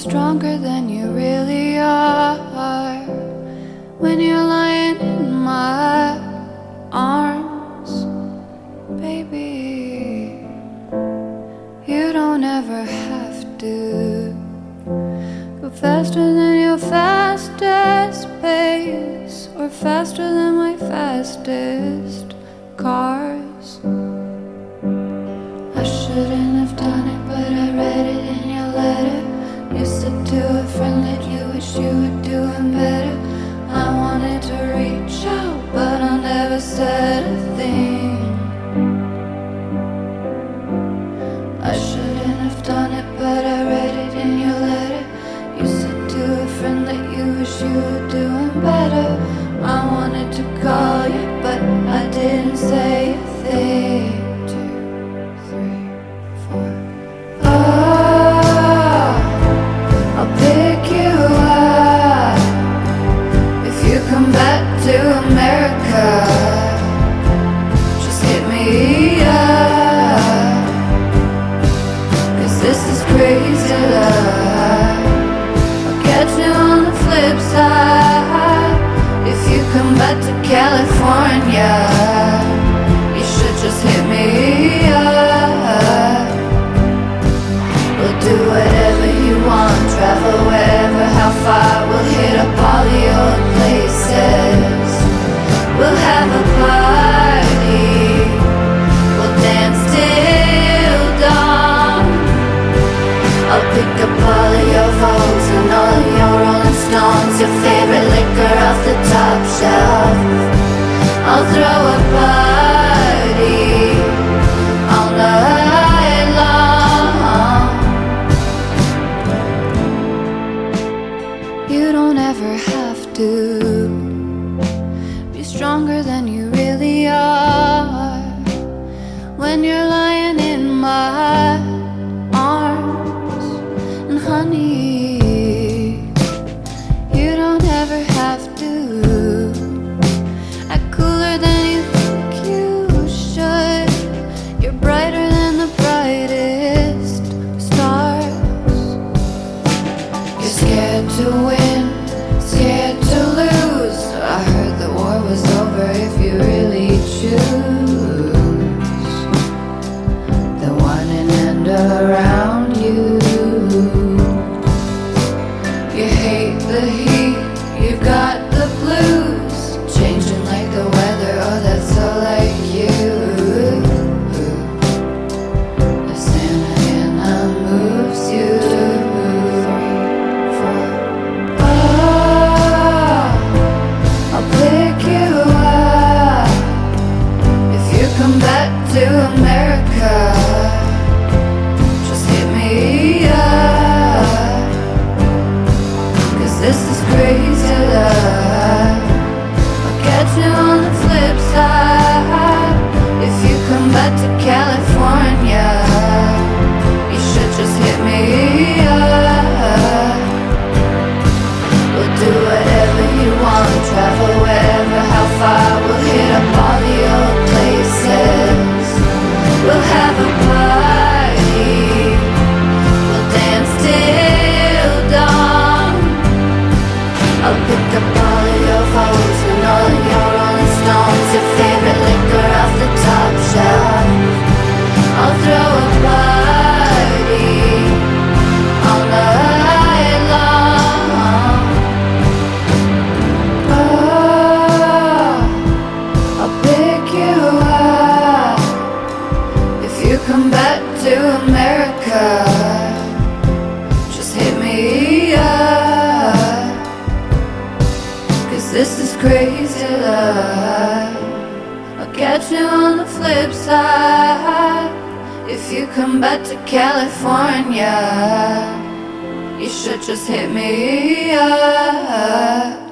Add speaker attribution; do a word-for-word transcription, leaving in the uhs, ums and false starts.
Speaker 1: stronger than you really are when you're lying in my arms, baby. You don't ever have to go faster than your fastest pace, or faster than my fastest cars. I shouldn't have done it, but I read it in your letter. You said to a friend that you wish you were doing better. I wanted to reach out, but I never said a thing. I shouldn't have done it, but I read it in your letter. You said to a friend that you wish you were doing better. I wanted to call you, but I didn't say a thing. Come back to America, just hit me up, 'cause this is crazy love. I'll catch you on the flip side. If you come back to California, you should just hit me up. We'll do whatever you want, travel wherever, how far. We'll hit up all the old places. We'll have a party. We'll dance till dawn. I'll pick up all of your Vogues and all of your Rolling Stones, your favorite liquor off the top shelf. I'll throw a party all night long. You don't ever have to be stronger than you really are when you're lying in my arms. And honey, you don't ever have to act cooler than you think you should. You're brighter than the brightest stars. You're scared to win, scared to lose. I heard the war was over if you really choose the one and end around you. You hate the heat, you've got the blues, changing like the weather, oh that's so like you. The Santa Ana moves you. Come back to America, just hit me up, 'cause this is crazy love. I'll catch you on the flip side. If you come back to California, you should just hit me up. We'll do whatever you want, travel wherever, how far. We'll hit up all the old places. We'll have a party. We'll dance till dawn. I'll pick up all of your Vogues and all of your Rolling Stones, your favorite liquor off the top shelf. I'll throw a party all night long. Oh, I'll pick you up if you come back to America. Just hit me up, 'cause this is crazy love. I'll catch you on the flip side. If you come back to California, you should just hit me up.